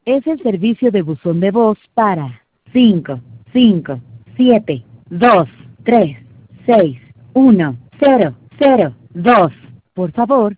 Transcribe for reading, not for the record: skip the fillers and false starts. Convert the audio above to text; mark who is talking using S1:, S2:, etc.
S1: Es el servicio de buzón de voz para 557-236-1002. Por favor,